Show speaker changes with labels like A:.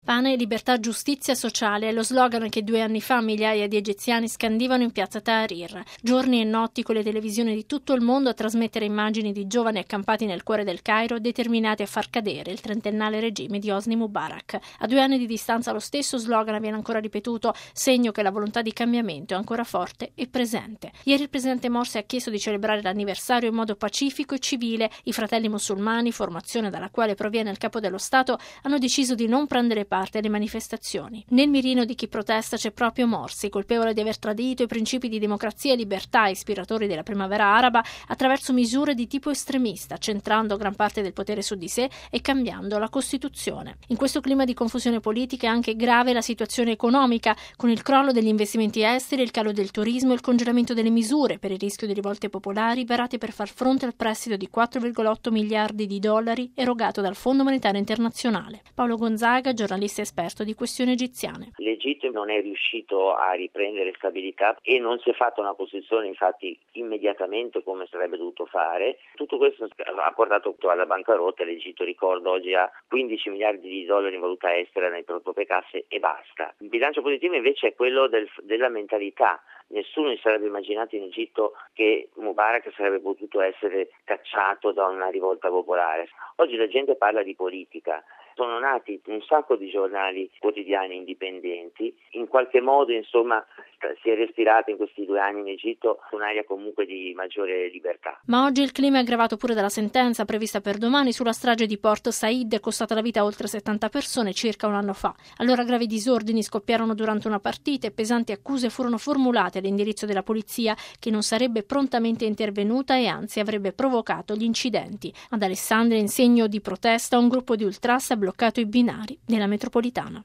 A: Pane, libertà, giustizia sociale è lo slogan che 2 anni fa migliaia di egiziani scandivano in piazza Tahrir. Giorni e notti con le televisioni di tutto il mondo a trasmettere immagini di giovani accampati nel cuore del Cairo determinati a far cadere il trentennale regime di Hosni Mubarak. A 2 anni di distanza lo stesso slogan viene ancora ripetuto, segno che la volontà di cambiamento è ancora forte e presente. Ieri il presidente Morsi ha chiesto di celebrare l'anniversario in modo pacifico e civile. I fratelli musulmani, formazione dalla quale proviene il capo dello Stato, hanno deciso di non prendere parte alle manifestazioni. Nel mirino di chi protesta c'è proprio Morsi, colpevole di aver tradito i principi di democrazia e libertà ispiratori della primavera araba attraverso misure di tipo estremista, centrando gran parte del potere su di sé e cambiando la Costituzione. In questo clima di confusione politica è anche grave la situazione economica, con il crollo degli investimenti esteri, il calo del turismo e il congelamento delle misure per il rischio di rivolte popolari varate per far fronte al prestito di 4,8 miliardi di dollari erogato dal Fondo Monetario Internazionale. Paolo Gonzaga, giornalista esperto di questioni egiziane.
B: L'Egitto non è riuscito a riprendere stabilità e non si è fatta una Costituzione infatti immediatamente come sarebbe dovuto fare. Tutto questo ha portato alla bancarotta. L'Egitto, ricordo, oggi ha 15 miliardi di dollari in valuta estera nelle proprie casse e basta. Il bilancio positivo invece è quello della mentalità. Nessuno si sarebbe immaginato in Egitto che Mubarak sarebbe potuto essere cacciato da una rivolta popolare. Oggi la gente parla di politica. Sono nati un sacco di giornali quotidiani indipendenti, in qualche modo insomma si è respirata in questi 2 anni in Egitto un'aria comunque di maggiore libertà.
A: Ma oggi il clima è aggravato pure dalla sentenza prevista per domani sulla strage di Port Said, costata la vita a oltre 70 persone circa un anno fa. Allora gravi disordini scoppiarono durante una partita e pesanti accuse furono formulate all'indirizzo della polizia, che non sarebbe prontamente intervenuta e anzi avrebbe provocato gli incidenti. Ad Alessandria, in segno di protesta, un gruppo di ultras ha bloccato i binari nella metropolitana.